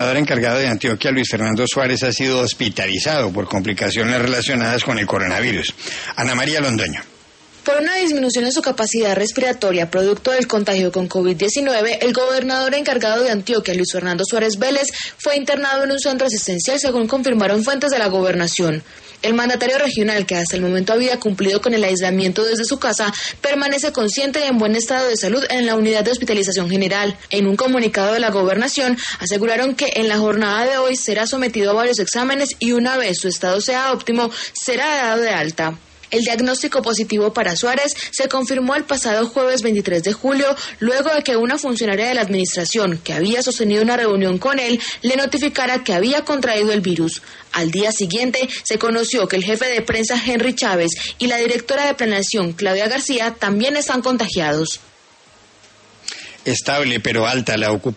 El encargado de Antioquia, Luis Fernando Suárez, ha sido hospitalizado por complicaciones relacionadas con el coronavirus. Ana María Londoño. Por una disminución en su capacidad respiratoria producto del contagio con COVID-19, el gobernador encargado de Antioquia, Luis Fernando Suárez Vélez, fue internado en un centro asistencial, según confirmaron fuentes de la gobernación. El mandatario regional, que hasta el momento había cumplido con el aislamiento desde su casa, permanece consciente y en buen estado de salud en la unidad de hospitalización general. En un comunicado de la gobernación, aseguraron que en la jornada de hoy será sometido a varios exámenes y una vez su estado sea óptimo, será dado de alta. El diagnóstico positivo para Suárez se confirmó el pasado jueves 23 de julio, luego de que una funcionaria de la administración, que había sostenido una reunión con él, le notificara que había contraído el virus. Al día siguiente, se conoció que el jefe de prensa Henry Chávez y la directora de planeación Claudia García también están contagiados. Estable pero alta la ocupación